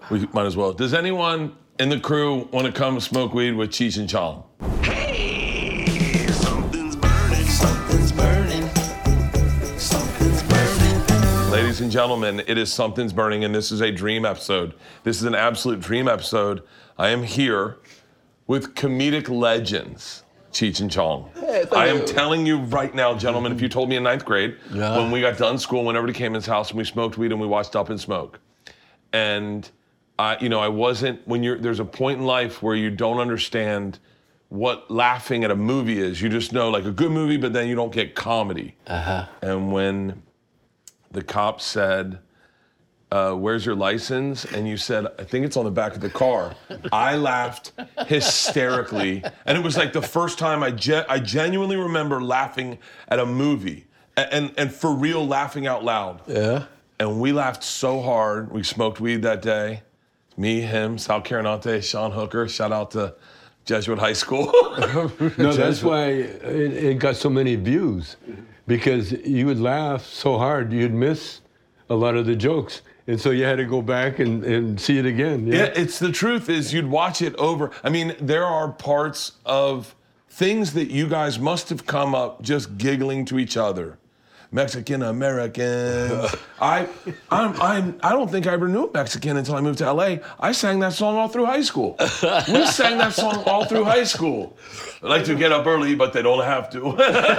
We might as well. Does anyone in the crew want to come smoke weed with Cheech and Chong? Hey, something's burning, something's burning, something's burning. Ladies and gentlemen, it is Something's Burning, and this is a dream episode. This is an absolute dream episode. I am here with comedic legends, Cheech and Chong. I am telling you right now, gentlemen, if you told me in 9th grade, when we got done school, whenever came in his house and we smoked weed and we watched Up in Smoke, and I wasn't, there's a point in life where you don't understand what laughing at a movie is. You just know, like, a good movie, but then you don't get comedy. And when the cop said, where's your license? And you said, I think it's on the back of the car. I laughed hysterically. And it was like the first time I genuinely remember laughing at a movie. And for real, laughing out loud. Yeah. And we laughed so hard. We smoked weed that day. Me, him, Sal Carinante, Sean Hooker. Shout out to Jesuit High School. No, that's why it got so many views. Because you would laugh so hard, you'd miss a lot of the jokes. And so you had to go back and see it again. Yeah, it's the truth is you'd watch it over. I mean, there are parts of things that you guys must have come up just giggling to each other. Mexican Americans. I don't think I ever knew Mexican until I moved to LA. I sang that song all through high school. We sang that song all through high school. I like to get up early, but they don't have to.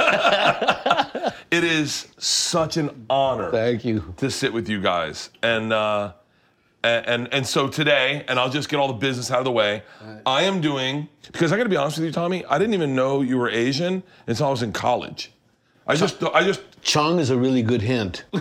It is such an honor. Thank you. To sit with you guys. And so today, and I'll just get all the business out of the way, I am doing, because I gotta be honest with you, Tommy, I didn't even know you were Asian until I was in college. I just Chong is a really good hint. But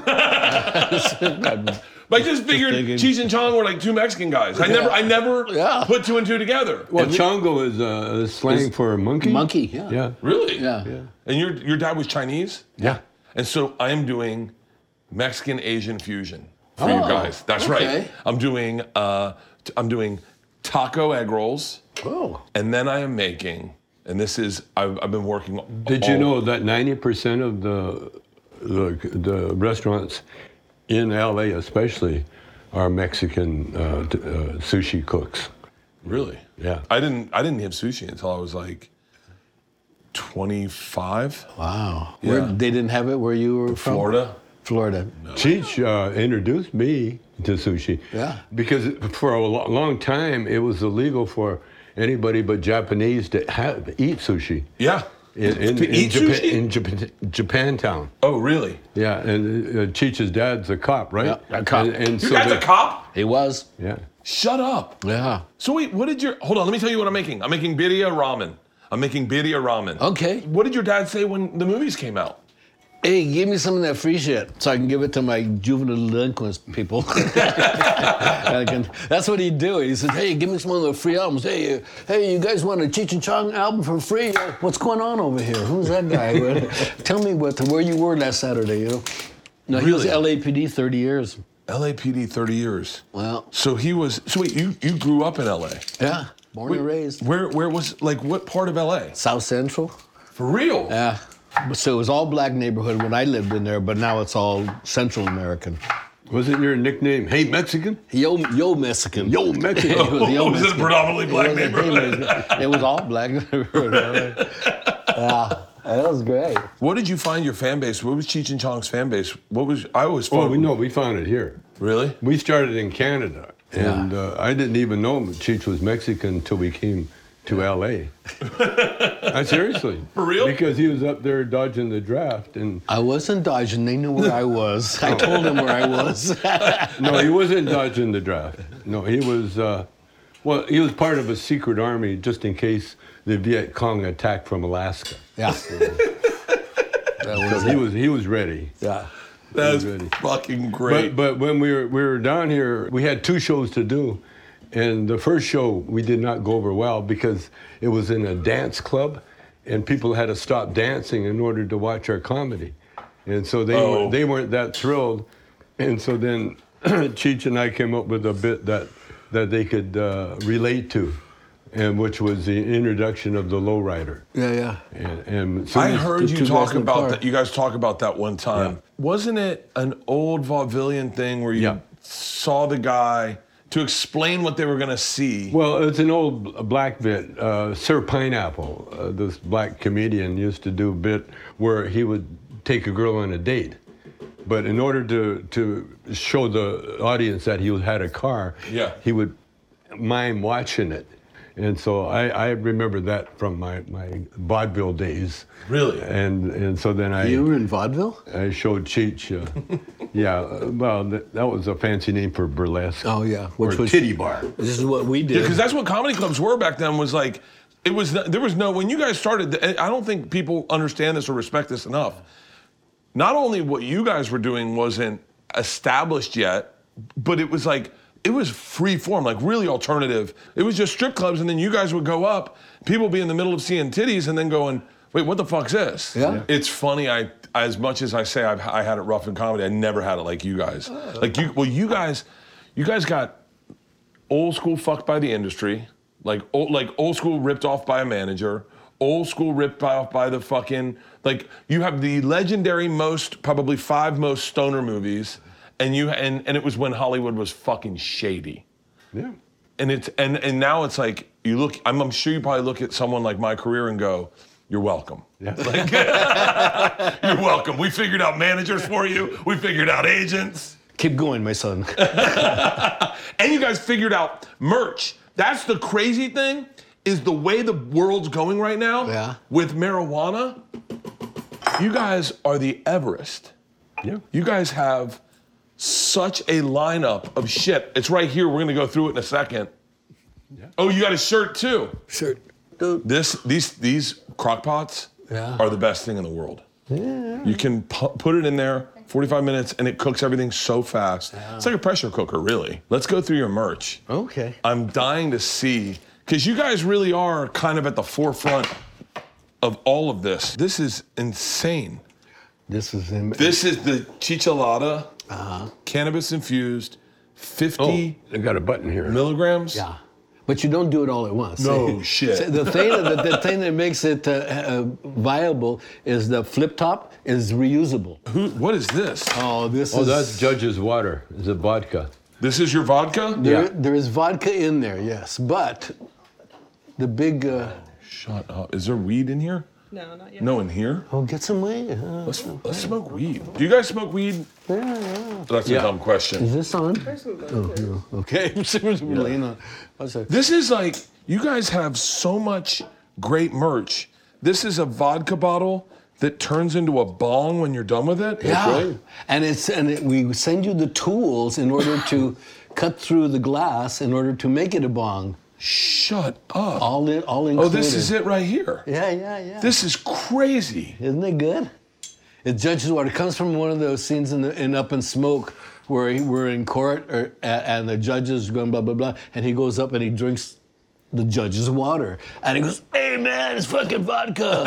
I just figured Cheech and Chong were like two Mexican guys. I never put two and two together. Well, Chongo is slang for monkey. Monkey, yeah. Yeah. Really? Yeah. And your dad was Chinese? Yeah. And so I am doing Mexican Asian fusion for you guys. That's right. I'm doing taco egg rolls. Oh. And then I am making, and this is I've been working. Did you know that 90% of the restaurants in LA especially are Mexican sushi cooks? Really? Yeah. I didn't have sushi until I was like 25. Wow. Yeah. They didn't have it where you were from? Florida. No. Cheech introduced me to sushi. Yeah. Because for a long time it was illegal for anybody but Japanese to eat sushi. Yeah. In sushi? In Japantown. Oh, really? Yeah, and Cheech's dad's a cop, right? Yeah, a cop. And Your dad's a cop? He was. Yeah. Shut up. Yeah. So wait, hold on, let me tell you what I'm making. I'm making birria ramen. Okay. What did your dad say when the movies came out? Hey, give me some of that free shit so I can give it to my juvenile delinquents people. That's what he'd do. He said, hey, give me some of the free albums. Hey, you guys want a Cheech and Chong album for free? What's going on over here? Who's that guy? Tell me where you were last Saturday, you know? No, he was LAPD 30 years. LAPD 30 years. Well. So wait, you grew up in LA? Yeah, born and raised. Where was, like, what part of LA? South Central. For real? Yeah. So it was all black neighborhood when I lived in there, but now it's all Central American. Wasn't your nickname, Hey Mexican? Yo Mexican. Yo Mexican. Was it a predominantly black neighborhood? It was all black neighborhood. Yeah, that was great. What did you find your fan base? What was Cheech and Chong's fan base? I always Oh, found... we found it here. Really? We started in Canada, and I didn't even know Cheech was Mexican until we came to LA. Seriously. For real? Because he was up there dodging the draft, and I wasn't dodging. They knew where I was. I told them where I was. no, he wasn't dodging the draft. No, he was. He was part of a secret army just in case the Viet Cong attacked from Alaska. Yeah. He was ready. Yeah. That's fucking great. But when we were down here, we had 2 shows to do. And the first show, we did not go over well because it was in a dance club, and people had to stop dancing in order to watch our comedy. And so they weren't that thrilled. And so then Cheech and I came up with a bit that they could relate to, and which was the introduction of the lowrider. Yeah. And so I heard you talk about car. that. You guys talk about that one time. Yeah. Wasn't it an old vaudevillian thing where you saw the guy to explain what they were going to see. Well, it's an old black bit. Sir Pineapple, this black comedian, used to do a bit where he would take a girl on a date. But in order to show the audience that he had a car, Yeah. he would mime watching it. And so I remember that from my vaudeville days. Really? And so then You were in vaudeville? I showed Cheech. Well, that was a fancy name for burlesque. Oh yeah, Or titty bar. This is what we did. Because that's what comedy clubs were back then. Was like, there was no, when you guys started. I don't think people understand this or respect this enough. Not only what you guys were doing wasn't established yet, but it was like, it was free form, like really alternative. It was just strip clubs, and then you guys would go up, people be in the middle of seeing titties, and then going, wait, what the fuck's this? Yeah. It's funny, as much as I say I had it rough in comedy, I never had it like you guys. You guys got old school fucked by the industry, like old school ripped off by a manager, old school ripped off by the fucking, like, you have the legendary probably 5 most stoner movies, and it was when Hollywood was fucking shady. Yeah. And now it's like, you look, I'm sure you probably look at someone like my career and go, you're welcome. Yeah. Like, you're welcome. We figured out managers for you. We figured out agents. Keep going, my son. And you guys figured out merch. That's the crazy thing, is the way the world's going right now. Yeah. With marijuana, you guys are the Everest. Yeah. You guys have such a lineup of shit. It's right here. We're gonna go through it in a second. Yeah. Oh, you got a shirt too. Sure. Dude. These crock pots Yeah. are the best thing in the world. Yeah. You can put it in there, 45 minutes, and it cooks everything so fast. Yeah. It's like a pressure cooker, really. Let's go through your merch. Okay. I'm dying to see, because you guys really are kind of at the forefront of all of this. This is insane. This is the Chicholata, cannabis infused, 50 I got a button here. milligrams. Yeah. But you don't do it all at once. No shit. So the thing that makes it viable is the flip top is reusable. What is this? Oh, That's Judge's water. Is it vodka? This is your vodka? There is vodka in there, yes, but the big. Shut up. Is there weed in here? No, not yet. No in here? Oh, get some weed. Let's smoke weed. Do you guys smoke weed? Yeah. That's a dumb question. Is this on? Oh, Okay. This is like, you guys have so much great merch. This is a vodka bottle that turns into a bong when you're done with it? Yeah. And we send you the tools in order to cut through the glass in order to make it a bong. Shut up. All included. Oh, this is it right here. Yeah. This is crazy. Isn't it good? It's Judge's water. It comes from one of those scenes in Up in Smoke where we're in court and the judge is going blah, blah, blah, and he goes up and he drinks the judge's water. And he goes, hey, man, it's fucking vodka.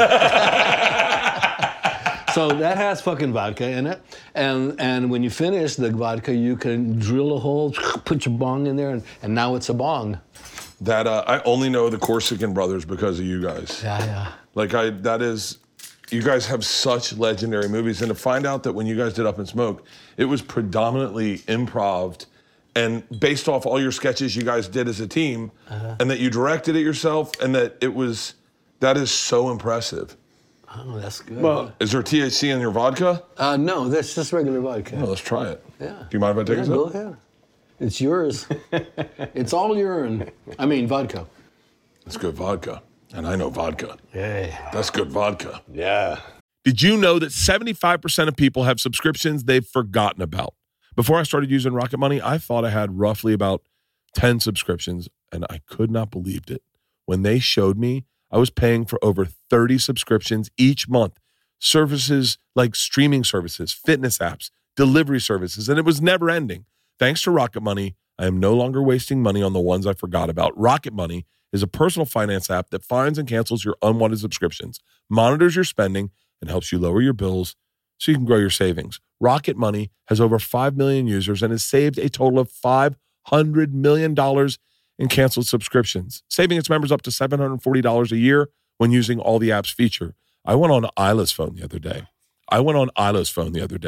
So that has fucking vodka in it. And when you finish the vodka, you can drill a hole, put your bong in there, and now it's a bong. That I only know the Corsican Brothers because of you guys. Yeah. Like you guys have such legendary movies, and to find out that when you guys did Up in Smoke, it was predominantly improv and based off all your sketches you guys did as a team, and that you directed it yourself, and that is so impressive. Oh, that's good. Well, Is there THC in your vodka? No, that's just regular vodka. Oh, let's try it. Yeah. Do you mind if I take a sip? Go ahead. It's yours. It's all urine. I mean, vodka. That's good vodka. And I know vodka. Yeah. That's good vodka. yeah. Did you know that 75% of people have subscriptions they've forgotten about? Before I started using Rocket Money, I thought I had roughly about 10 subscriptions, and I could not believe it. When they showed me, I was paying for over 30 subscriptions each month. Services like streaming services, fitness apps, delivery services, and it was never ending. Thanks to Rocket Money, I am no longer wasting money on the ones I forgot about. Rocket Money is a personal finance app that finds and cancels your unwanted subscriptions, monitors your spending, and helps you lower your bills so you can grow your savings. Rocket Money has over 5 million users and has saved a total of $500 million in canceled subscriptions, saving its members up to $740 a year when using all the app's feature. I went on Isla's phone the other day.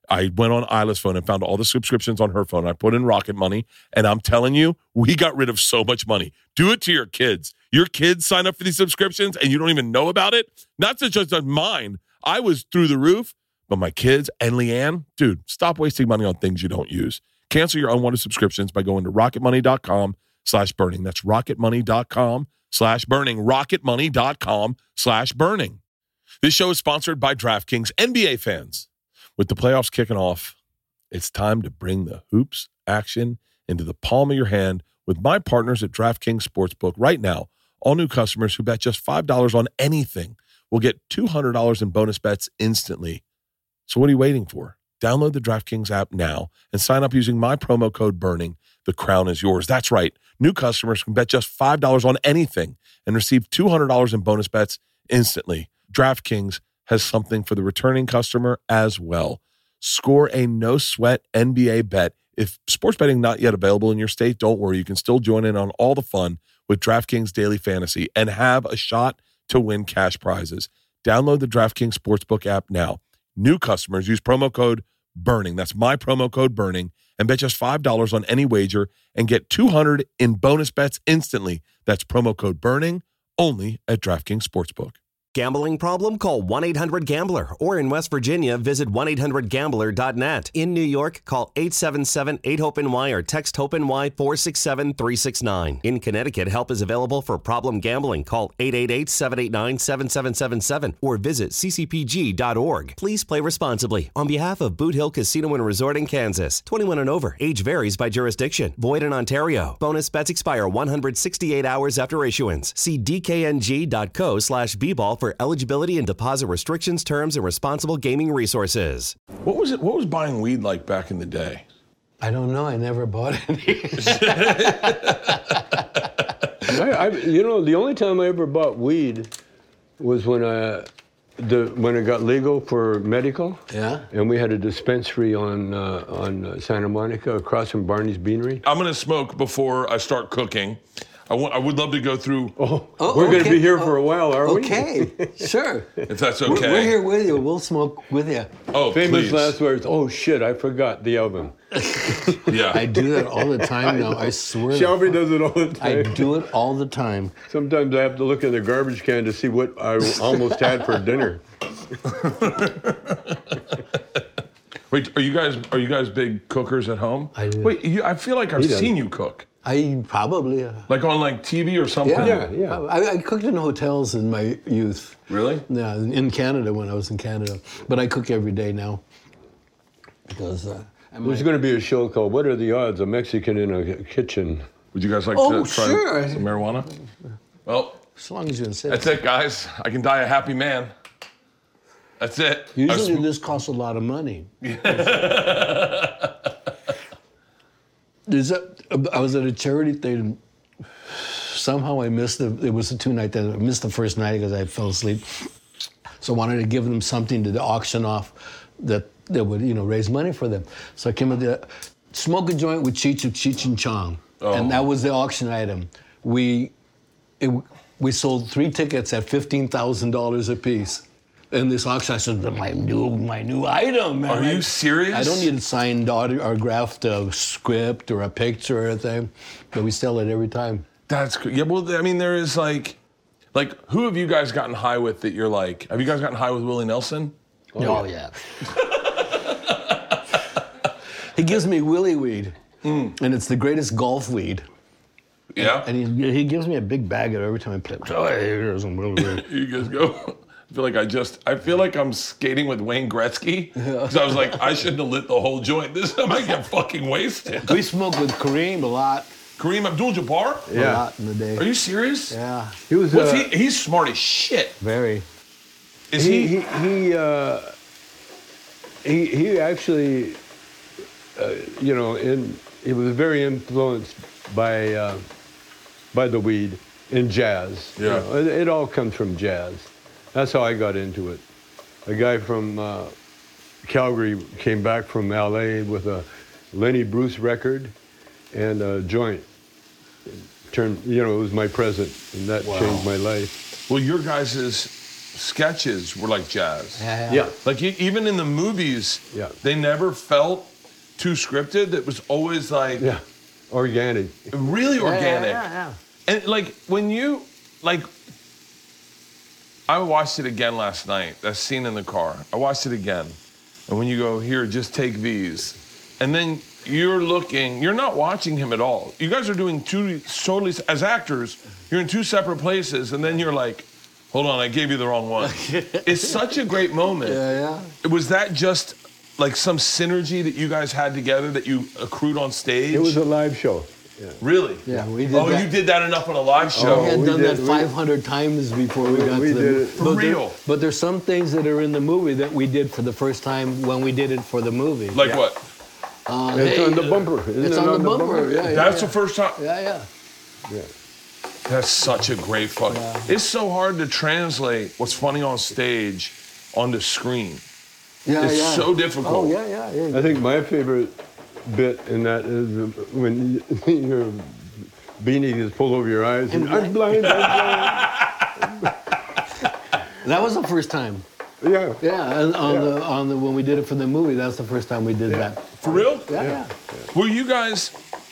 I went on Isla's phone and found all the subscriptions on her phone. I put in Rocket Money, and I'm telling you, we got rid of so much money. Do it to your kids. Your kids sign up for these subscriptions, and you don't even know about it. Not just mine. I was through the roof, but my kids and Leanne, dude, stop wasting money on things you don't use. Cancel your unwanted subscriptions by going to rocketmoney.com/burning. That's rocketmoney.com/burning. rocketmoney.com/burning. This show is sponsored by DraftKings. NBA fans, with the playoffs kicking off, it's time to bring the hoops action into the palm of your hand with my partners at DraftKings Sportsbook. Right now, all new customers who bet just $5 on anything will get $200 in bonus bets instantly. So what are you waiting for? Download the DraftKings app now and sign up using my promo code BURNING. The crown is yours. That's right. New customers can bet just $5 on anything and receive $200 in bonus bets instantly. DraftKings has something for the returning customer as well. Score a no-sweat NBA bet. If sports betting not yet available in your state, don't worry. You can still join in on all the fun with DraftKings Daily Fantasy and have a shot to win cash prizes. Download the DraftKings Sportsbook app now. New customers use promo code BURNING. That's my promo code BURNING. And bet just $5 on any wager and get $200 in bonus bets instantly. That's promo code BURNING only at DraftKings Sportsbook. Gambling problem? Call 1-800-GAMBLER. Or in West Virginia, visit 1-800-GAMBLER.net. In New York, call 877-8-HOPE-NY or text HOPE-NY 467-369. In Connecticut, help is available for problem gambling. Call 888-789-7777 or visit ccpg.org. Please play responsibly. On behalf of Boot Hill Casino and Resort in Kansas, 21 and over. Age varies by jurisdiction. Void in Ontario. Bonus bets expire 168 hours after issuance. See dkng.co/bball for eligibility and deposit restrictions, terms, and responsible gaming resources. What was buying weed like back in the day? I don't know. I never bought any. The only time I ever bought weed was when it got legal for medical. Yeah. And we had a dispensary on Santa Monica across from Barney's Beanery. I'm going to smoke before I start cooking. I would love to go through. We're going to be here for a while, are we? Okay, sure. If that's okay. We're here with you. We'll smoke with you. Oh, Famous please. last words. Oh shit! I forgot the album. Yeah. I do that all the time now. I swear. Shelby does it all the I time. do it all the time. Sometimes I have to look in the garbage can to see what I almost had for dinner. Wait, are you guys big cookers at home? I do. Wait, I feel like I've He does. seen you cook. I probably. Like on TV or something? Yeah. I cooked in hotels in my youth. Really? Yeah, in Canada when I was in Canada. But I cook every day now. Because There's going to be a show called "What Are the Odds?" A Mexican in a kitchen. Would you guys like Oh, to try sure. some marijuana? Well, as long as you insist. that's it, guys. I can die a happy man. That's it. Usually this costs a lot of money. I was at a charity thing. Somehow I missed it was a 2-night that I missed the first night because I fell asleep. So I wanted to give them something to auction off that would, raise money for them. So I came up with smoke a joint with Cheech and Chong. Oh. And that was the auction item. We sold 3 tickets at $15,000 a piece. In this auction, I said, my new item, man. Are you serious? I don't need a signed autographed script or a picture or anything, but we sell it every time. That's good. Yeah, well, I mean, there is like, who have you guys gotten high with that you're like, have you guys gotten high with Willie Nelson? Oh, yeah. He gives me Willie weed, and it's the greatest golf weed. Yeah? And he gives me a big bag of it every time I play. Oh, hey, here's some Willie weed. You guys go. I feel like I'm skating with Wayne Gretzky. Because I was like, I shouldn't have lit the whole joint. This time I get fucking wasted. We smoke with Kareem a lot. Kareem Abdul-Jabbar? A lot in the day. Are you serious? Yeah. He was. He's smart as shit. Very. Is He actually, he was very influenced by the weed and jazz. Yeah. It all comes from jazz. That's how I got into it. A guy from Calgary came back from LA with a Lenny Bruce record and a joint. It was my present, and that changed my life. Well, your guys' sketches were like jazz. Yeah. Like even in the movies, Yeah. they never felt too scripted. It was always like Yeah. Organic. really organic. Yeah. And like when you like, I watched it again last night. That scene in the car. I watched it again, and when you go here, just take these, and then you're looking. You're not watching him at all. You guys are doing two totally as actors. You're in two separate places, and then you're like, hold on, I gave you the wrong one. It's such a great moment. Yeah. Was that just like some synergy that you guys had together that you accrued on stage? It was a live show. Really? Yeah, we did Oh, that. you did that enough on a live show. We had we done did- that we- 500 times before we got we to the did it. For but real? But there's some things that are in the movie that we did for the first time when we did it for the movie. Like what? It's on the bumper. Isn't It's it on the bumper. Yeah, That's the first time. yeah. That's such a great fuck. It's so hard to translate what's funny on stage onto screen. Yeah, It's yeah. so difficult. Oh, yeah. I think my favorite bit in that is when your beanie is pulled over your eyes and I'm blind. That was the first time. Yeah. Yeah, and on the when we did it for the movie, that's the first time we did that. For real? Yeah. Were you guys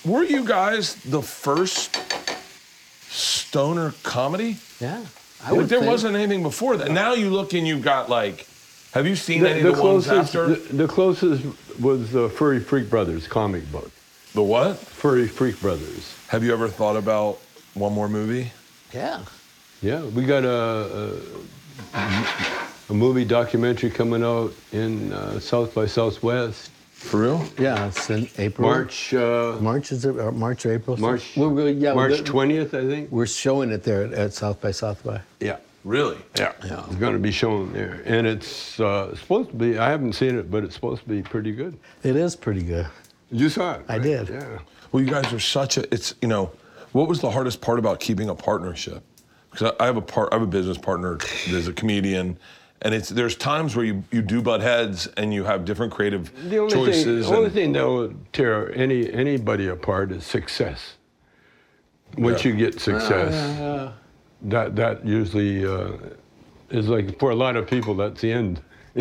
the first stoner comedy? Yeah. I Like would there think. wasn't anything before that. Now you look and you've got like, have you seen any of the ones closest, after? the closest was the Furry Freak Brothers comic book. The what? Furry Freak Brothers. Have you ever thought about one more movie? Yeah. Yeah, we got a movie documentary coming out in South by Southwest. For real? Yeah, it's in April. March is it? Or March or April? March March 20th, I think. We're showing it there at South by Southwest. Yeah. Really? Yeah. It's going to be shown there. And it's supposed to be, I haven't seen it, but it's supposed to be pretty good. It is pretty good. You saw it, I right? did. Yeah. Well, you guys are what was the hardest part about keeping a partnership? Because I have a business partner that's a comedian, and there's times where you do butt heads and you have different creative choices. The only thing that will tear anybody apart is success. Once you get success, that usually is like, for a lot of people, that's the end.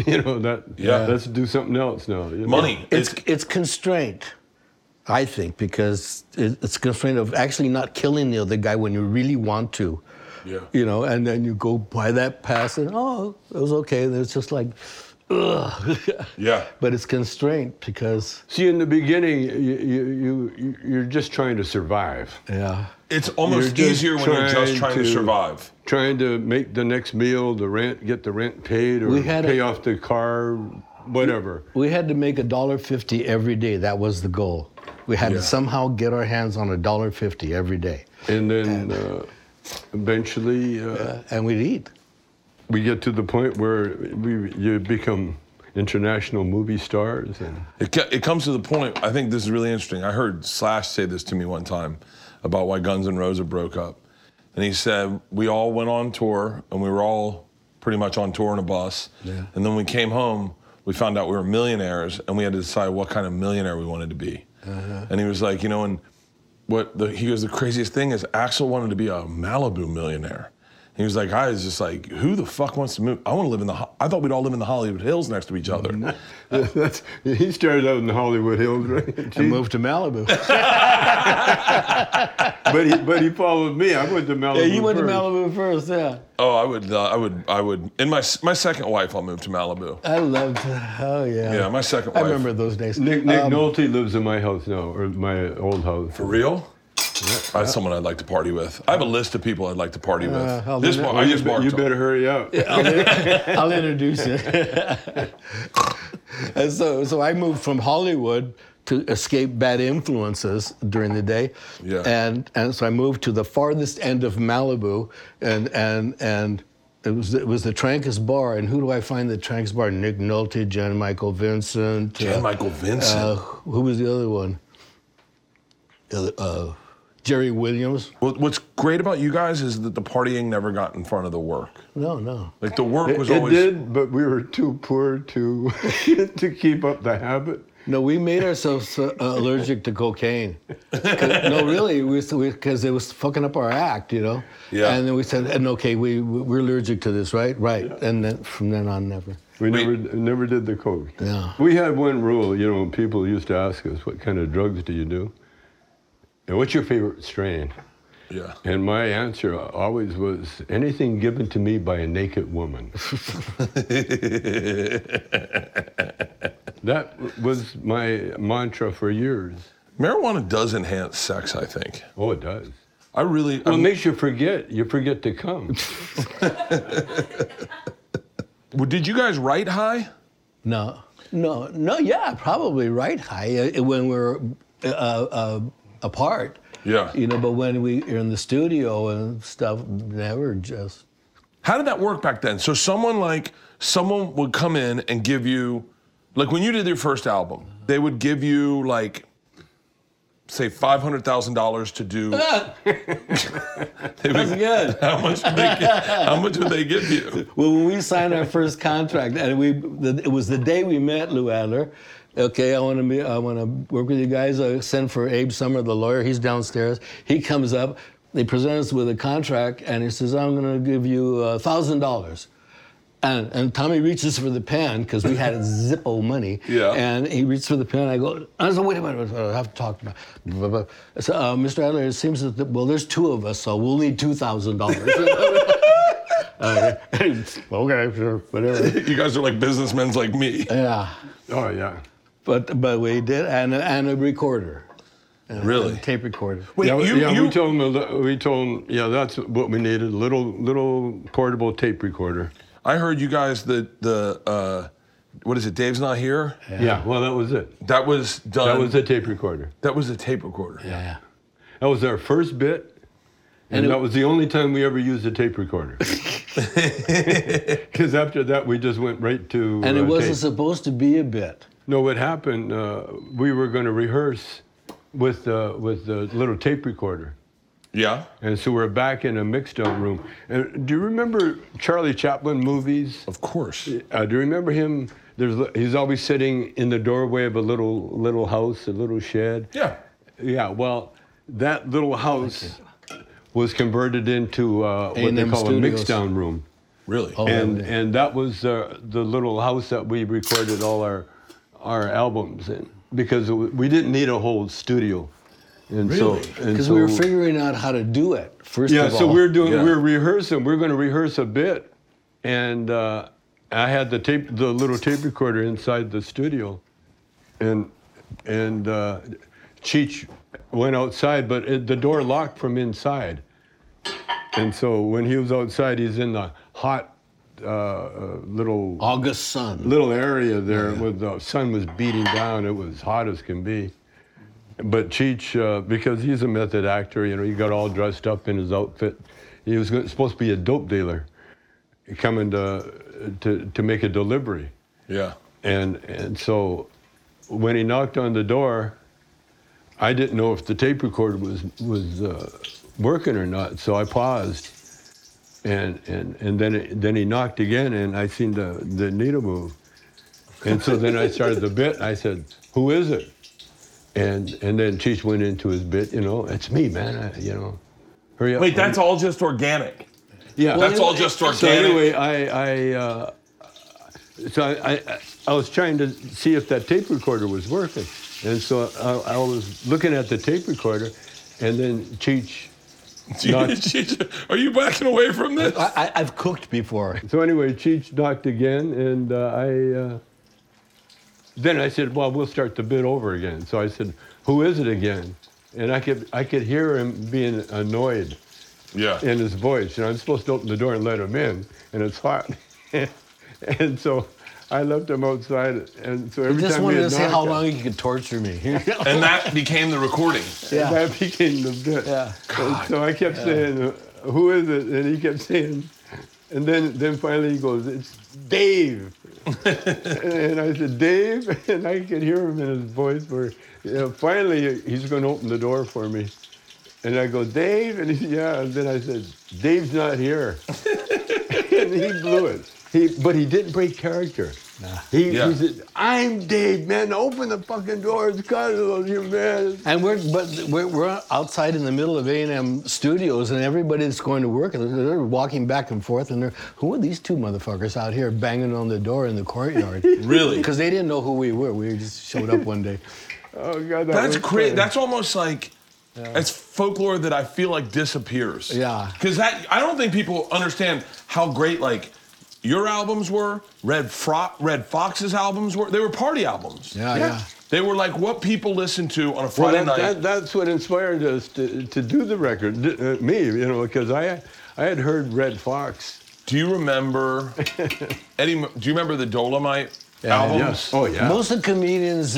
Let's do something else now. Money. It's constraint, I think, because it's constraint of actually not killing the other guy when you really want to. Yeah. And then you go by that pass and, oh, it was okay. And it's just like, ugh. Yeah. But it's constraint because, See, in the beginning, you're just trying to survive. yeah. It's almost You're just easier when you're just trying to survive. Trying to make the next meal, get the rent paid, or We had pay off the car, whatever. We had to make $1.50 every day. That was the goal. We had to somehow get our hands on $1.50 every day. And then eventually, And we'd eat. we get to the point where you become international movie stars. And It comes to the point, I think this is really interesting. I heard Slash say this to me one time about why Guns N' Roses broke up. And he said, we all went on tour, and we were all pretty much on tour in a bus. Yeah. And then we came home, we found out we were millionaires, and we had to decide what kind of millionaire we wanted to be. And he was like, and he goes, the craziest thing is Axl wanted to be a Malibu millionaire. He was like, I was just like, who the fuck wants to move? I want to live I thought we'd all live in the Hollywood Hills next to each other. he started out in the Hollywood Hills, right? And moved to Malibu. but he followed me. I went to Malibu. Yeah, you went to first. Malibu first, yeah. Oh, I would. In my second wife, I'll move to Malibu. I loved, oh yeah. Yeah, my second I wife. remember those days. Nick Nolte lives in my house now, or my old house. For real? That's someone I'd like to party with. I have a list of people I'd like to party with. I'll This do one, that. I just marked You them. better hurry up. I'll introduce you. And so I moved from Hollywood to escape bad influences during the day. Yeah. And so I moved to the farthest end of Malibu, and it was the Trancas Bar. And who do I find the Trancas Bar? Nick Nolte, Jan Michael Vincent. Jan Michael Vincent. Who was the other one? Jerry Williams. What's great about you guys is that the partying never got in front of the work. No. Like the work was It always. did, but we were too poor to to keep up the habit. No, we made ourselves allergic to cocaine. No, really, because it was fucking up our act, you know. Yeah. And then we said, and okay, we're allergic to this, right? Right. Yeah. And then from then on, never. We never did the coke. Yeah. We had one rule, you know, people used to ask us, what kind of drugs do you do? And what's your favorite strain? Yeah. And my answer always was, anything given to me by a naked woman. That was my mantra for years. Marijuana does enhance sex, I think. Oh, it does. I really. Well, it makes you forget. You forget to come. Well, did you guys write high? No, yeah, probably right high when we're apart. Yeah. You know, but when we are in the studio and stuff, never just. How did that work back then? So someone would come in and give you, like when you did your first album, they would give you like, say $500,000 to do. That's good. How much would they give you? Well, when we signed our first contract, and it was the day we met Lou Adler. Okay, I want to work with you guys. I send for Abe Summer, the lawyer. He's downstairs. He comes up. They present us with a contract, and he says, "I'm going to give you $1,000." And Tommy reaches for the pen because we had Zippo money. Yeah. And he reaches for the pen. I said, "Wait a minute. I have to talk about." So, Mr. Adler, it seems that there's two of us, so we'll need $2,000. Okay, sure, whatever. You guys are like businessmen like me. Yeah. Oh, yeah. But we did, and a recorder. Really? A tape recorder. Wait, we told him, yeah, that's what we needed, little portable tape recorder. I heard you guys what is it, Dave's Not Here? Yeah, well, that was it. That was done. That was a tape recorder. That was a tape recorder. Yeah. That was our first bit, and that was the only time we ever used a tape recorder. Because after that, we just went right to And it wasn't tape. supposed to be a bit. No, what happened, we were going to rehearse with the little tape recorder. Yeah? And so we're back in a mix-down room. And do you remember Charlie Chaplin movies? Of course. Do you remember him? He's always sitting in the doorway of a little house, a little shed. Yeah. Yeah, well, that little house was converted into what they A&M call a Studios. mix-down room. Really? Oh. And that was the little house that we recorded all our albums in, because we didn't need a whole studio. And Really? Because we were figuring out how to do it, first of all. Yeah, so we're Yeah. rehearsing. We're going to rehearse a bit, and I had the little tape recorder inside the studio, and Cheech went outside, but the door locked from inside, and so when he was outside, he's in the hot little August sun. little area there where the sun was beating down. It was hot as can be. But Cheech, because he's a method actor, you know, he got all dressed up in his outfit. He was supposed to be a dope dealer, coming to make a delivery. Yeah. And so when he knocked on the door, I didn't know if the tape recorder was working or not. So I paused, and then he knocked again, and I seen the needle move. And so then I started the bit. And I said, "Who is it?" And then Cheech went into his bit, you know, "It's me, man, hurry up." Wait, that's all just organic? Yeah. That's all just organic? So anyway, I was trying to see if that tape recorder was working. And so I was looking at the tape recorder, and then Cheech Are you backing away from this? I've cooked before. So anyway, Cheech knocked again, and then I said, "Well, we'll start the bit over again." So I said, "Who is it again?" And I could hear him being annoyed Yeah. in his voice. You know, I'm supposed to open the door and let him in, and it's hot. And so I left him outside, and so every I just time wanted he to had see how knocked, long you could torture me. And that became the recording. Yeah. that became the bit. Yeah. And so I kept saying, "Who is it?" And he kept saying, and then finally he goes, "It's Dave." And I said, "Dave?" And I could hear him in his voice where, finally he's going to open the door for me. And I go, "Dave?" And he said, "Yeah." And then I said, "Dave's not here." And he blew it. But he didn't break character. He Yeah. said, "I'm Dave, man. Open the fucking doors, Carlos, you man." And we're outside in the middle of A&M studios, and everybody's going to work, and they're walking back and forth, and who are these two motherfuckers out here banging on the door in the courtyard? Really? Because they didn't know who we were. We just showed up one day. Oh God, That's was crazy. funny. That's almost like it's folklore that I feel like disappears. Yeah. Because I don't think people understand how great like your albums were, Red Fox's albums were. They were party albums. Yeah. They were like what people listened to on a Well, Friday night. that's what inspired us to do the record. Me, you know, because I had heard Red Fox. Do you remember Eddie? Do you remember the Dolomite albums? Yes. Oh yeah. Most of the comedians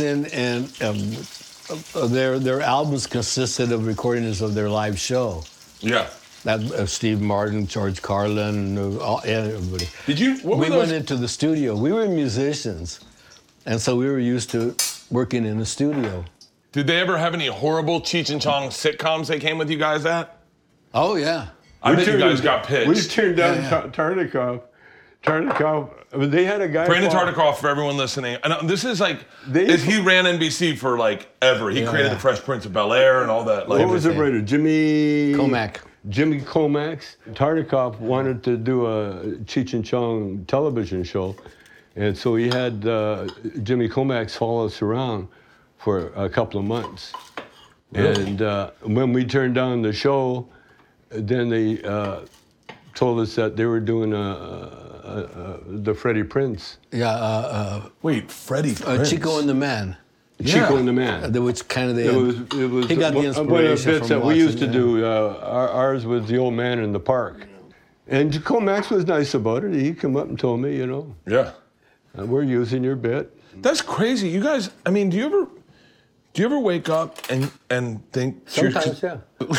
their albums consisted of recordings of their live show. Yeah. That Steve Martin, George Carlin, everybody. Did you? What were We those? went into the studio. We were musicians, and so we were used to working in the studio. Did they ever have any horrible Cheech and Chong sitcoms they came with you guys at? Oh yeah. I bet you guys got pitched. We turned down Yeah. Tartikoff. They had a guy. Brandon called- Tartikoff, for everyone listening. And this is like, They- he ran NBC for like ever. He created yeah. The Fresh Prince of Bel-Air and all that. Like, What was the everything. writer? Jimmy Comac. Jimmy Comax. Tartikoff wanted to do a Cheech and Chong television show, and so he had Jimmy Comax follow us around for a couple of months. Really? And when we turned down the show, then they told us that they were doing the Freddie Prinze, Wait, Freddie Prinze. Chico and the Man. Chico and the Man. Which kind of It was he got the one of the inspiration bits from that we used to watching, do. Ours was The Old Man in the Park. And Comax was nice about it. He come up and told me, you know, Yeah. we're using your bit. That's crazy. You guys, I mean, do you ever wake up and think... Sometimes, yeah.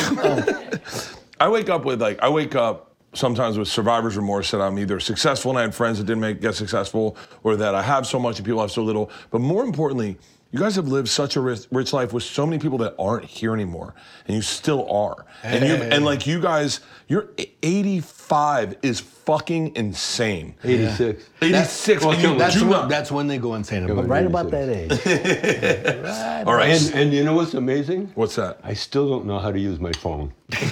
I wake up sometimes with survivor's remorse that I'm either successful and I had friends that didn't get successful, or that I have so much and people have so little. But more importantly, you guys have lived such a rich life with so many people that aren't here anymore, and you still are. And like you guys, you're 85 is fucking insane. 86. 86. and you do not- That's when they go insane. Yeah, But right about that age. All right. And you know what's amazing? What's that? I still don't know how to use my phone.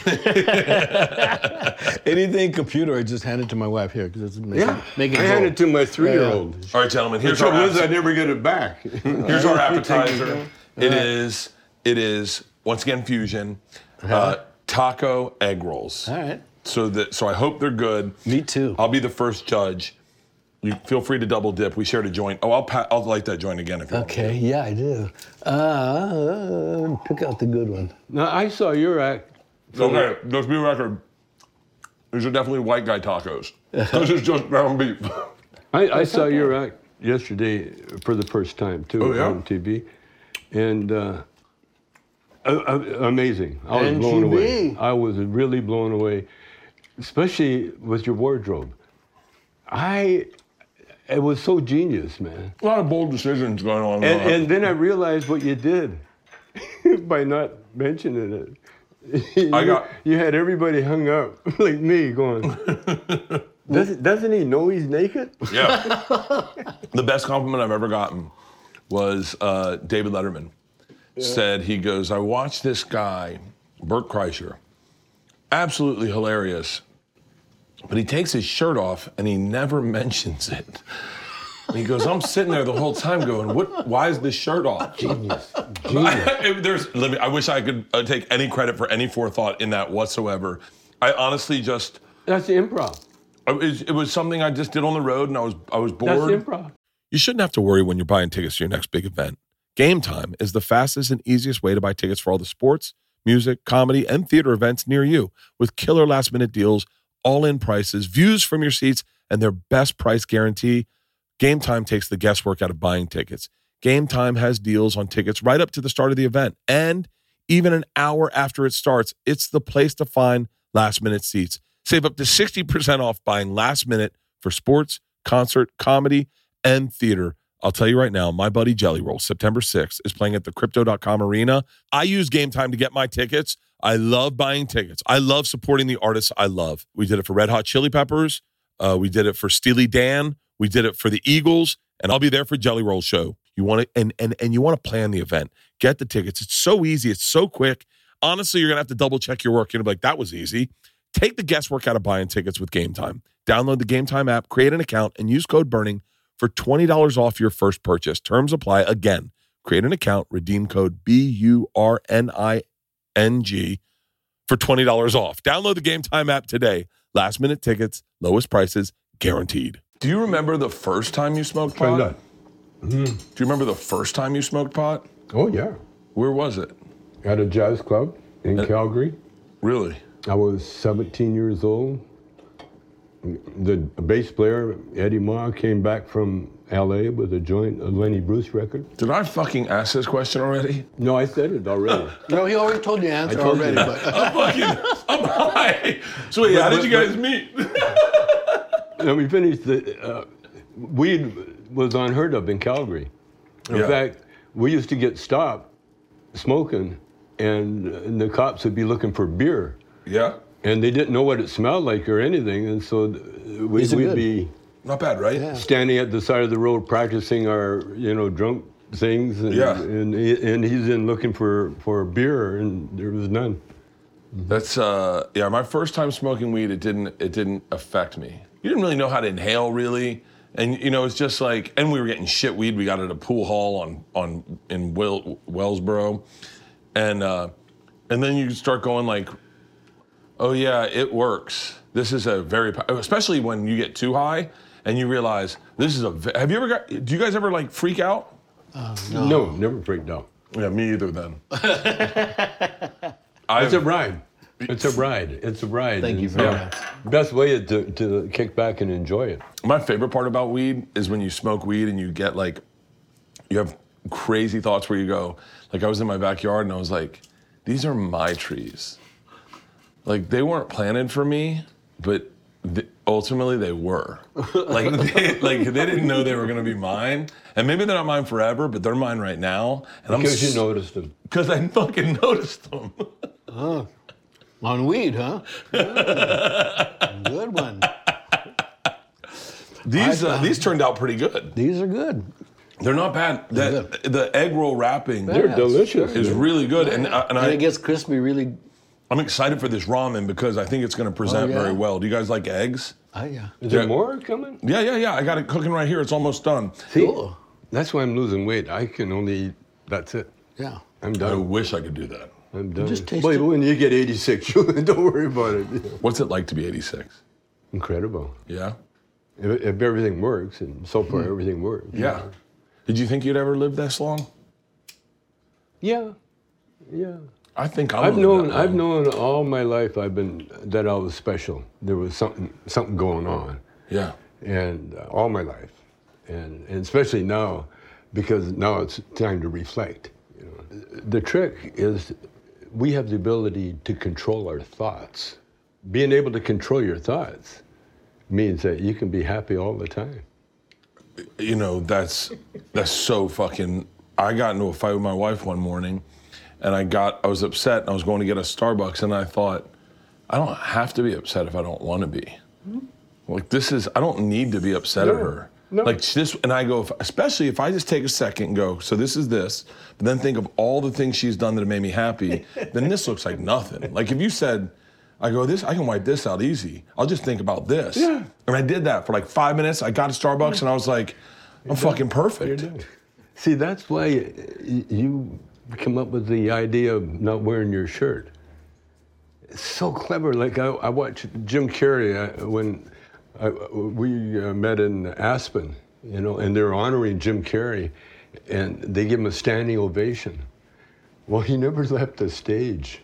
Anything computer, I just hand it to my wife here because it's make it I go. hand it to my 3-year-old. All right, gentlemen. The Here's our trouble is, I appetizer. never get it back. Here's our appetizer. It is once again fusion. Taco egg rolls. All right. So I hope they're good. Me too. I'll be the first judge. You feel free to double dip. We shared a joint. Oh, I'll light that joint again if you want. Okay, yeah, I do. Pick out the good one. Now, I saw your act. Okay, let's be record. These are definitely white guy tacos. This is just ground beef. I saw your act yesterday for the first time, too, Oh, yeah? on TV. And amazing. I was blown NTV. away. I was really blown away, especially with your wardrobe. It was so genius, man. A lot of bold decisions going on. And then I realized what you did by not mentioning it. You had everybody hung up like me going, doesn't he know he's naked? Yeah. The best compliment I've ever gotten was David Letterman said, he goes, I watched this guy, Bert Kreischer, absolutely hilarious, but he takes his shirt off and he never mentions it. And he goes, I'm sitting there the whole time going, why is this shirt off? Genius. I wish I could take any credit for any forethought in that whatsoever. I honestly just, That's improv. it was something I just did on the road and I was That's bored. improv. You shouldn't have to worry when you're buying tickets to your next big event. Game Time is the fastest and easiest way to buy tickets for all the sports, music, comedy, and theater events near you, with killer last-minute deals, all-in prices, views from your seats, and their best price guarantee. Game Time takes the guesswork out of buying tickets. Game Time has deals on tickets right up to the start of the event, and even an hour after it starts, it's the place to find last-minute seats. Save up to 60% off buying last minute for sports, concert, comedy, and theater. I'll tell you right now, my buddy Jelly Roll, September 6th, is playing at the Crypto.com Arena. I use Game Time to get my tickets. I love buying tickets. I love supporting the artists I love. We did it for Red Hot Chili Peppers. We did it for Steely Dan. We did it for the Eagles. and I'll be there for Jelly Roll Show. You want to and you want to plan the event. Get the tickets. It's so easy. It's so quick. Honestly, you're going to have to double check your work. You're going to be like, that was easy. Take the guesswork out of buying tickets with Game Time. Download the Game Time app, create an account, and use code BURNING for $20 off your first purchase. Terms apply. Again, create an account, redeem code BURNING for $20 off. Download the Game Time app today. Last minute tickets, lowest prices, guaranteed. Do you remember the first time you smoked Try pot? that. Do you remember the first time you smoked pot? Oh, yeah. Where was it? At a jazz club in Calgary. Really? I was 17 years old. The bass player, Eddie Ma, came back from LA with a joint, a Lenny Bruce record. Did I fucking ask this question already? No, I said it already. No, he already told you the answer told already. you. But I'm high. So wait, how did you guys meet? And we finished the, weed was unheard of in Calgary. In Yeah. fact, we used to get stopped smoking and the cops would be looking for beer. Yeah. And they didn't know what it smelled like or anything. And so we'd These are good. be Not bad, right? Yeah. standing at the side of the road practicing our, drunk things. And, Yeah. and he's in looking for beer and there was none. That's my first time smoking weed, it didn't affect me. You didn't really know how to inhale really. And it's just like, and we were getting shit weed. We got it at a pool hall in Wellsboro. And then you start going like, oh yeah, it works. This is especially when you get too high and you realize this is do you guys ever like freak out? No, never freaked out. Yeah, me either then. It's a ride. It's a ride. It's a ride. Thank you And, for that. Best way is to kick back and enjoy it. My favorite part about weed is when you smoke weed and you get like, you have crazy thoughts where you go, like I was in my backyard and I was like, these are my trees. Like they weren't planted for me, but ultimately they were. Like they didn't know they were gonna be mine. And maybe they're not mine forever, but they're mine right now. And Because you noticed them. Because I fucking noticed them. on weed, huh? Good one. These turned out pretty good. These are good. They're not bad. They're The egg roll wrapping They're Yeah, delicious. is really good. And And it gets crispy really. I'm excited for this ramen because I think it's going to present Oh, yeah. very well. Do you guys like eggs? Oh, yeah. Is there Yeah. more coming? Yeah. I got it cooking right here. It's almost done. See, Cool. that's why I'm losing weight. I can only eat, that's it. Yeah. I'm I done. wish I could do that. I'm done. just taste Wait, it. when you get 86, don't worry about it. What's it like to be 86? Incredible. Yeah? If everything works, and so far everything works. Yeah. Did you think you'd ever live this long? Yeah. I think I've known all my life that I was special. There was something going on. Yeah. And all my life, and especially now, because now it's time to reflect. The trick is we have the ability to control our thoughts. Being able to control your thoughts means that you can be happy all the time. That's so fucking. I got into a fight with my wife one morning, and I was upset, and I was going to get a Starbucks, and I thought, I don't have to be upset if I don't want to be. Like I don't need to be upset at her. No. Like this, and I go, especially if I just take a second and go, so this is this, but then think of all the things she's done that have made me happy, then this looks like nothing. Like if you said, I can wipe this out easy. I'll just think about this. Yeah. And I did that for like 5 minutes. I got to Starbucks and I was like, I'm fucking perfect. See, that's why you come up with the idea of not wearing your shirt. It's so clever. Like I watched Jim Carrey when we met in Aspen, and they're honoring Jim Carrey, and they give him a standing ovation. Well, he never left the stage.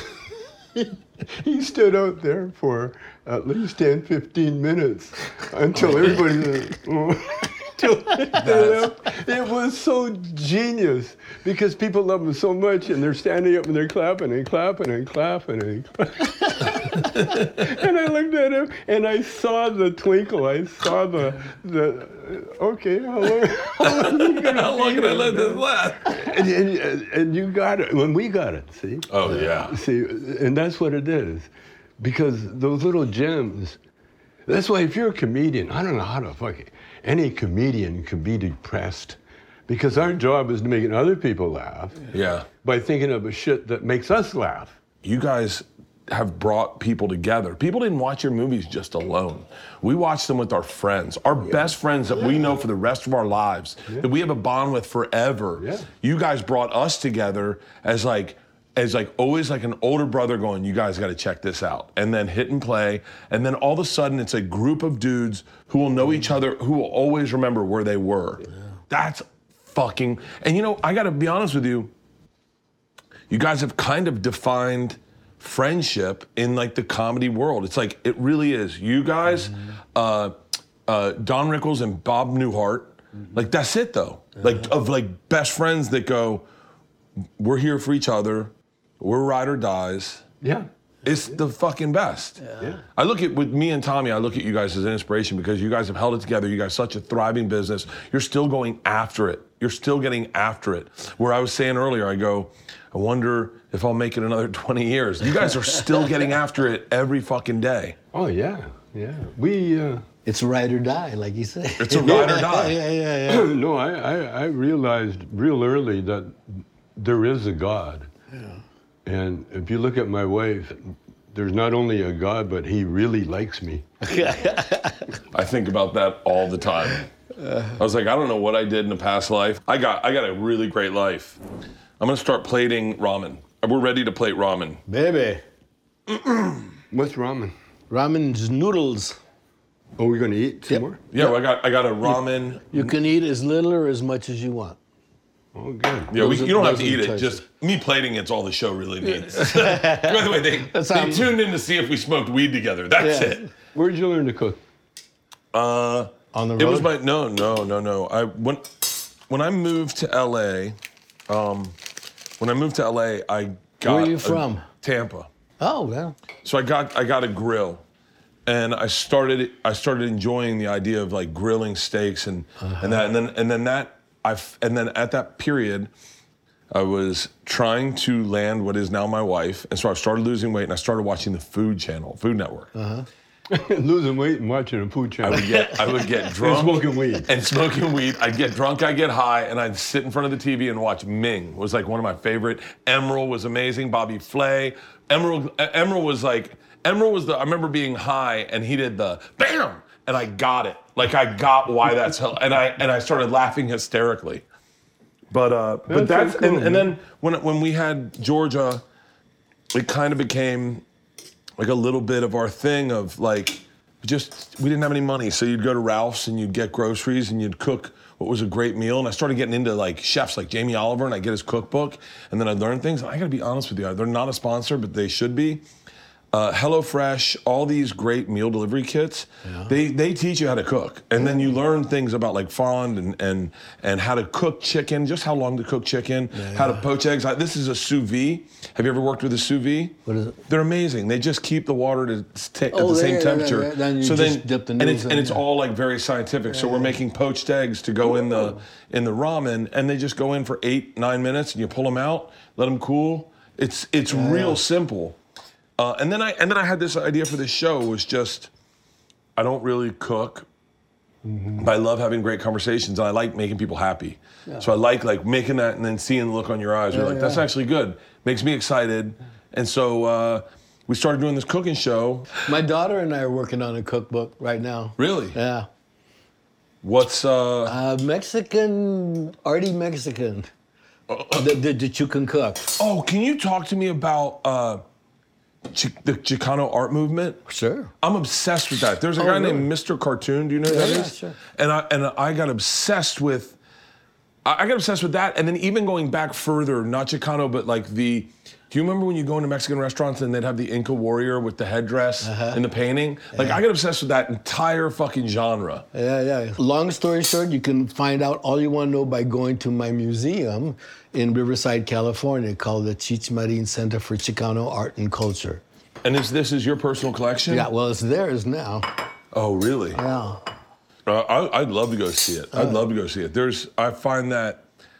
He stood out there for at least 10, 15 minutes until everybody until they left. It was so genius because people love him so much and they're standing up and they're clapping and clapping and clapping and clapping. And I looked at him and I saw the twinkle. I saw the okay, how long can I let this last? and you got it when we got it, see? Oh, yeah. See, and that's what it is. Because those little gems, that's why if you're a comedian, I don't know how to any comedian can be depressed because our job is making other people laugh Yeah. by thinking of a shit that makes us laugh. You guys have brought people together. People didn't watch your movies just alone. We watched them with our friends, our best friends that we know for the rest of our lives, that we have a bond with forever. Yeah. You guys brought us together as always like an older brother going, you guys got to check this out. And then hit and play. And then all of a sudden it's a group of dudes who will know each other, who will always remember where they were. Yeah. That's fucking, and you know, I got to be honest with you, you guys have kind of defined friendship in like the comedy world. It's like, it really is. You guys, Don Rickles and Bob Newhart, like that's it though. Like of like best friends that go, we're here for each other, we're ride or dies. Yeah. It's the fucking best. Yeah. I look at, with me and Tommy, I look at you guys as an inspiration because you guys have held it together. You guys such a thriving business. You're still going after it. You're still getting after it. Where I was saying earlier, I go, I wonder if I'll make it another 20 years. You guys are still getting after it every fucking day. Oh, yeah. It's ride or die, like you say. It's a ride or die. Yeah. No, I realized real early that there is a God. Yeah. And if you look at my wife, there's not only a God, but he really likes me. I think about that all the time. I was like, I don't know what I did in a past life. I got a really great life. I'm gonna start plating ramen. We're ready to plate ramen. Baby. What's ramen? Ramen's noodles. Oh, we're gonna eat some more? Yeah, well, I got a ramen. You can eat as little or as much as you want. Oh, good. Yeah, you don't have to those are eat the it. choices. Just me plating it's all the show really needs. By the way, they tuned in to see if we smoked weed together. That's it. Where'd you learn to cook? On the road? It was my no. When I moved to LA, I got. Where are you from? Tampa. Oh, well. So I got a grill, and I started enjoying the idea of like grilling steaks and then at that period, I was trying to land what is now my wife, and so I started losing weight, and I started watching the Food Network. Losing weight and watching a food channel. I would get drunk. And smoking weed. I'd get drunk, I'd get high, and I'd sit in front of the TV and watch Ming. It was like one of my favorite. Emerald was amazing. Bobby Flay. Emerald was the, I remember being high and he did the bam, and I got it. Like I got why that's, and I started laughing hysterically. But that's cool, and then when we had Georgia, it kind of became like a little bit of our thing of like, we didn't have any money. So you'd go to Ralph's and you'd get groceries and you'd cook what was a great meal. And I started getting into like chefs like Jamie Oliver, and I'd get his cookbook, and then I'd learn things. And I gotta be honest with you, they're not a sponsor, but they should be. HelloFresh, all these great meal delivery kits, they teach you how to cook. And then you learn things about like fond and how to cook chicken, just how long to cook chicken, how to poach eggs. This is a sous vide. Have you ever worked with a sous vide? What is it? They're amazing. They just keep the water at the same temperature. Then you just dip the noodles in. And it's all like very scientific. So we're making poached eggs to go in the ramen, and they just go in for 8-9 minutes, and you pull them out, let them cool. It's real simple. And then I had this idea for this show, was just, I don't really cook, but I love having great conversations, and I like making people happy. Yeah. So I like making that and then seeing the look on your eyes. You're like, that's actually good. Makes me excited. And so we started doing this cooking show. My daughter and I are working on a cookbook right now. Really? Yeah. What's Mexican, arty Mexican, that you can cook. Oh, can you talk to me about the Chicano art movement? Sure. I'm obsessed with that. There's a guy named Mr. Cartoon. Do you know who that is? Sure. And I got obsessed with that. And then even going back further, not Chicano, but like do you remember when you go into Mexican restaurants and they'd have the Inca warrior with the headdress and the painting? Like I got obsessed with that entire fucking genre. Yeah. Long story short, you can find out all you want to know by going to my museum in Riverside, California, called the Cheech Marin Center for Chicano Art and Culture. And this is your personal collection? Yeah, well, it's theirs now. Oh, really? Yeah. I'd love to go see it. I'd love to go see it. I find that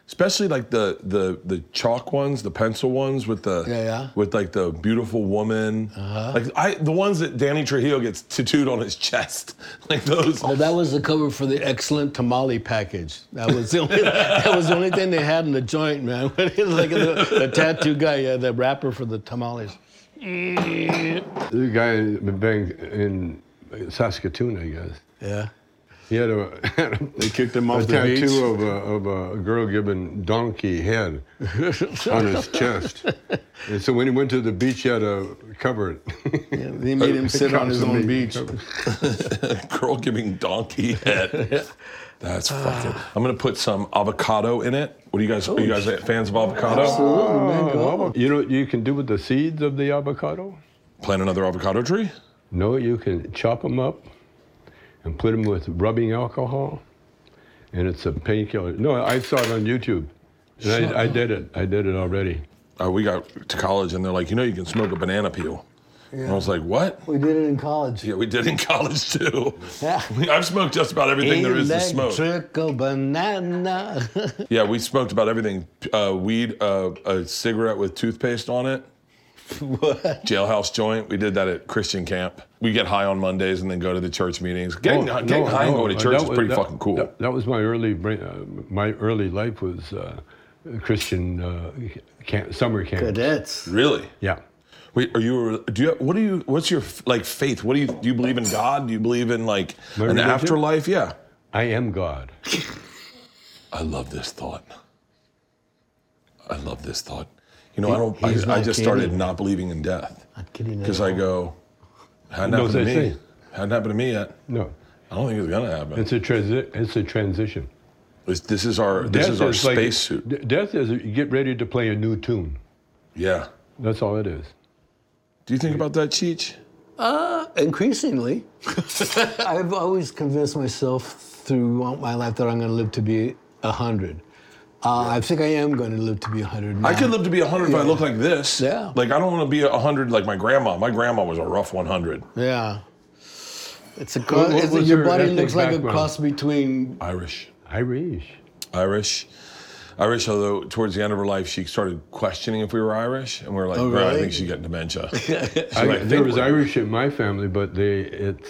especially like the chalk ones, the pencil ones with the with like the beautiful woman. Like the ones that Danny Trujillo gets tattooed on his chest, like those. Oh, that was the cover for the Excellent Tamale package. That was the only thing they had in the joint, man. It was like the tattoo guy, the rapper for the tamales. The guy banged in Saskatoon, I guess. Yeah. He had They kicked him a off the beach. tattoo of a girl giving donkey head on his chest. And so when he went to the beach, he had to cover it. Yeah, they made him sit on his own beach. Girl giving donkey head. That's fucking. I'm gonna put some avocado in it. What do you guys? Are you guys fans of avocado? Absolutely, man. Go. You know what you can do with the seeds of the avocado? Plant another avocado tree? No, you can chop them up and put them with rubbing alcohol, and it's a painkiller. No, I saw it on YouTube, and I did it. I did it already. We got to college, and they're like, you can smoke a banana peel. And I was like, what? We did it in college. Yeah, we did in college too. Yeah. I've smoked just about everything there is to smoke. Electrical banana. Yeah, we smoked about everything. Weed, a cigarette with toothpaste on it. What? Jailhouse joint. We did that at Christian camp. We get high on Mondays and then go to the church meetings. Getting high and going to church is pretty fucking cool. That was my early life was Christian summer camp. Cadets. Really? Yeah. Wait, what's your faith? Do you believe in God? Do you believe in My an religion? afterlife? Yeah. I am God. I love this thought. I He's I not just kidding. started not believing in death. Not kidding. Because I go, hadn't No happened to such me. thing. Hadn't happened to me yet. No, I don't think it's gonna happen. it's a transition. This is our Death is space suit. Death is you get ready to play a new tune. Yeah. That's all it is. Do you think about that, Cheech? Increasingly. I've always convinced myself throughout my life that I'm going to live to be 100. I think I am going to live to be 100 now. I could live to be 100 if I look like this. Yeah. Like I don't want to be 100 like my grandma. My grandma was a rough 100. Yeah. It's a what was your her body ethnic looks like a background? cross between. Irish. Irish, although towards the end of her life, she started questioning if we were Irish. And we were like, Oh, "Grandma, I really? think she's getting dementia. There was Irish in my family, but it's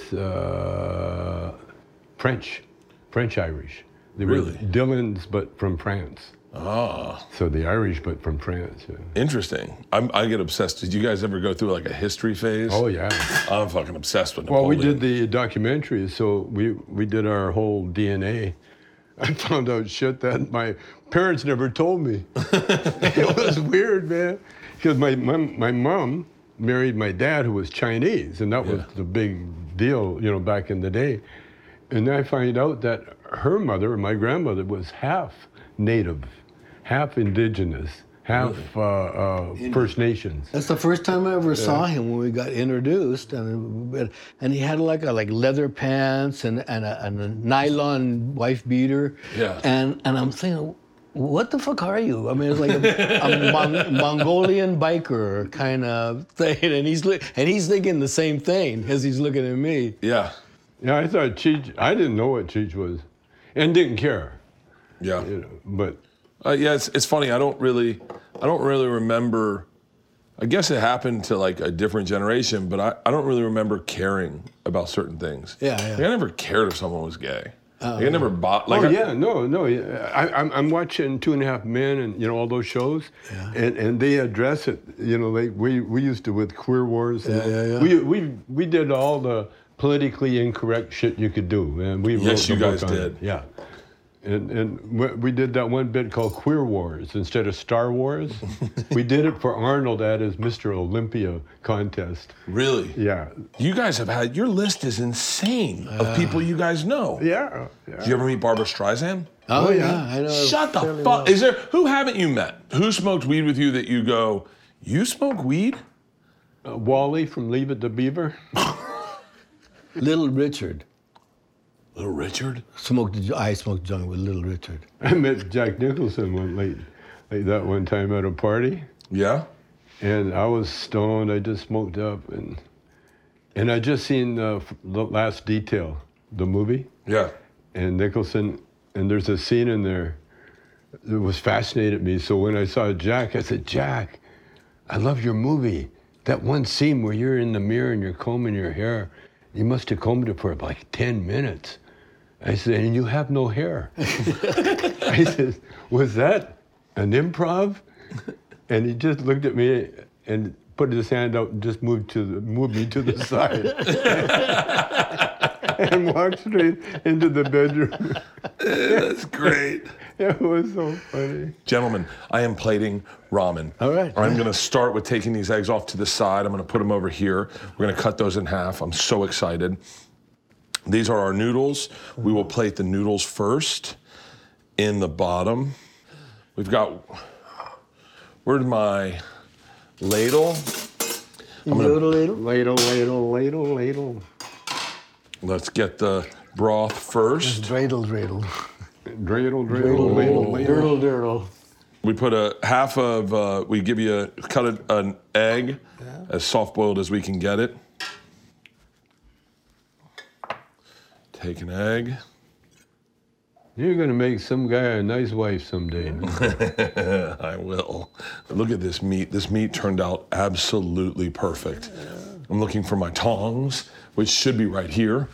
French Irish. They Really? were Dylans, but from France. Ah, So the Irish, but from France. Yeah. interesting. I get obsessed. Did you guys ever go through like a history phase? Oh yeah. I'm fucking obsessed with Well, Napoleon. we did the documentary, so we did our whole DNA. I found out shit that my parents never told me. It was weird, man. Because my mom married my dad, who was Chinese, and that was the big deal, back in the day. And then I find out that her mother, my grandmother, was half Native, half Indigenous, half First Nations. That's the first time I ever saw him when we got introduced, and he had like leather pants and a nylon wife beater. Yeah. And I'm thinking, what the fuck are you? I mean, it's like a Mongolian biker kind of thing, and he's thinking the same thing as he's looking at me. Yeah. Yeah, I thought Cheech, I didn't know what Cheech was, and didn't care, Yeah. but. Yeah, it's funny. I don't really remember. I guess it happened to like a different generation, but I don't really remember caring about certain things. Yeah. Like, I never cared if someone was gay. Like, I never bought. Like, No. I'm watching 2.5 Men and all those shows, and they address it. Like we used to with Queer Wars. Yeah. We did all the politically incorrect shit you could do, and we Yes, wrote you the book guys on did. it. Yeah. And we did that one bit called Queer Wars instead of Star Wars. We did it for Arnold at his Mr. Olympia contest. Really? Yeah. You guys have had your list is insane of people you guys know. Yeah. Did you ever meet Barbara Streisand? Oh yeah, I know. Shut the fairly fuck. well. Who haven't you met? Who smoked weed with you that you go, you smoke weed? Wally from Leave It to Beaver. Little Richard. Little Richard? I smoked joint with Little Richard. I met Jack Nicholson late that one time at a party. Yeah? And I was stoned. I just smoked up, and I just seen the Last Detail, the movie. Yeah. And Nicholson, and there's a scene in there it was fascinated me. So when I saw Jack, I said, Jack, I love your movie. That one scene where you're in the mirror and you're combing your hair, you must have combed it for like 10 minutes. I said, and you have no hair. I said, was that an improv? And he just looked at me and put his hand out and just moved me to the side. And walked straight into the bedroom. That's great. It was so funny. Gentlemen, I am plating ramen. All right. I'm going to start with taking these eggs off to the side. I'm going to put them over here. We're going to cut those in half. I'm so excited. These are our noodles. We will plate the noodles first in the bottom. We've got, where's my ladle? Ladle. Let's get the broth first. Dreidel. Dreidel. We put a half of, we give you an egg, as soft boiled as we can get it. Take an egg. You're gonna make some guy a nice wife someday. I will. Look at this meat. This meat turned out absolutely perfect. I'm looking for my tongs, which should be right here.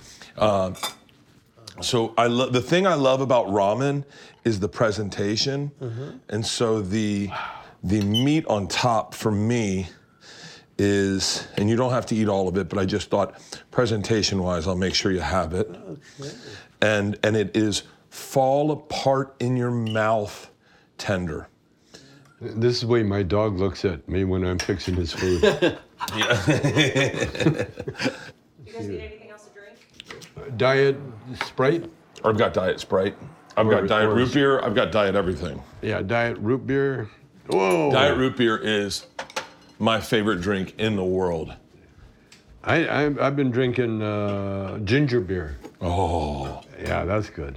So the thing I love about ramen is the presentation. And so the meat on top for me is, and you don't have to eat all of it, but I just thought presentation-wise, I'll make sure you have it. Okay. And it is fall apart in your mouth tender. This is the way my dog looks at me when I'm fixing his food. You guys need anything else to drink? Diet Sprite? I've got Diet Sprite. I've got Diet Root Beer. I've got Diet everything. Yeah, Diet Root Beer. Whoa! Diet Root Beer is my favorite drink in the world. I've been drinking ginger beer. Oh. Yeah, that's good.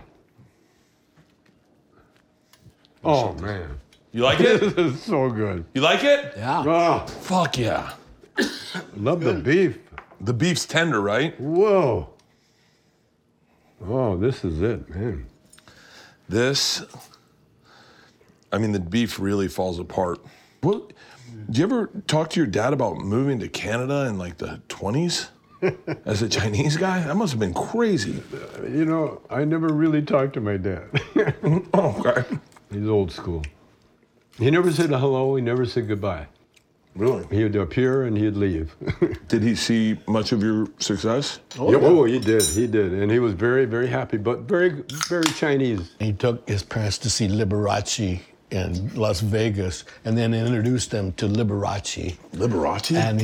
Oh, man. You like it? This is so good. You like it? Yeah. Oh, Fuck yeah. love the beef. The beef's tender, right? Whoa. Oh, this is it, man. The beef really falls apart. What? Did you ever talk to your dad about moving to Canada in like the 20s as a Chinese guy? That must have been crazy. You know, I never really talked to my dad. Oh, okay. He's old school. He never said hello, he never said goodbye. Really? He'd appear and he'd leave. Did he see much of your success? Oh, he did. And he was very, very happy, but very, very Chinese. He took his parents to see Liberace in Las Vegas, and then introduced them to Liberace. Liberace? And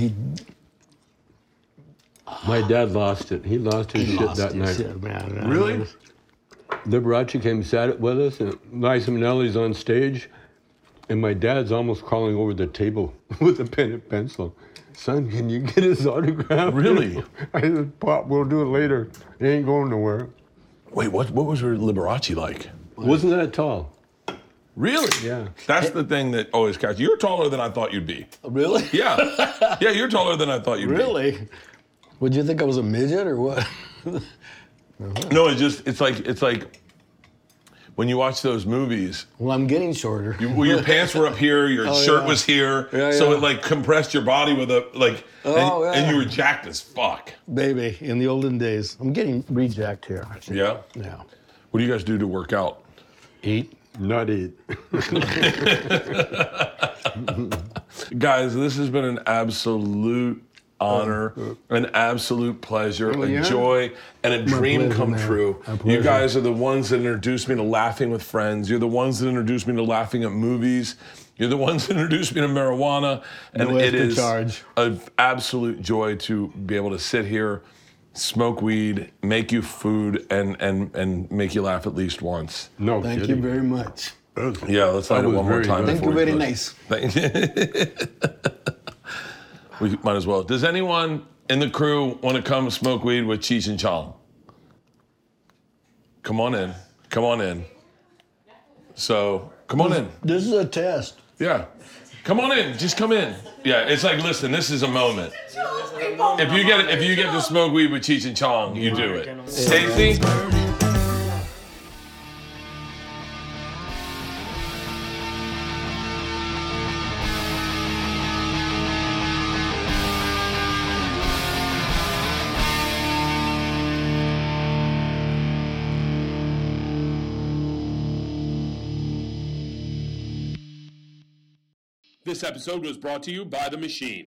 My dad lost it. He lost his shit that night. Really? Liberace came, sat with us, and Liza Minnelli's on stage, and my dad's almost crawling over the table with a pen and pencil. Son, can you get his autograph? Really? I said, Pop, we'll do it later. It ain't going nowhere. Wait, what was your Liberace like? Wasn't that tall? Really? Yeah. That's the thing that always catches. You're taller than I thought you'd be. Really? Yeah. Yeah, you're taller than I thought you'd be. Really? Would you think I was a midget or what? No, it's like when you watch those movies. Well, I'm getting shorter. Your pants were up here, your shirt was here, so it like compressed your body with and you were jacked as fuck. Baby, in the olden days. I'm getting rejacked here. Yeah? Yeah. What do you guys do to work out? Eat. Not eat. Guys, this has been an absolute honor, an absolute pleasure, a joy, and a dream pleasure, come man. true. You guys are the ones that introduced me to laughing with friends. You're the ones that introduced me to laughing at movies. You're the ones that introduced me to marijuana. And it is an absolute joy to be able to sit here, smoke weed, make you food, and make you laugh at least once. No Thank kidding. you very much. Yeah, let's light it was one more very time. good. Thank you, very nice. We might as well. Does anyone in the crew want to come smoke weed with Cheech and Chong? Come on in. Come on in. So, come on in. This is a test. Yeah. Come on in. Just come in. Yeah, it's like, listen, this is a moment. If you get to smoke weed with Cheech and Chong, you do it. Stacey? This episode was brought to you by The Machine.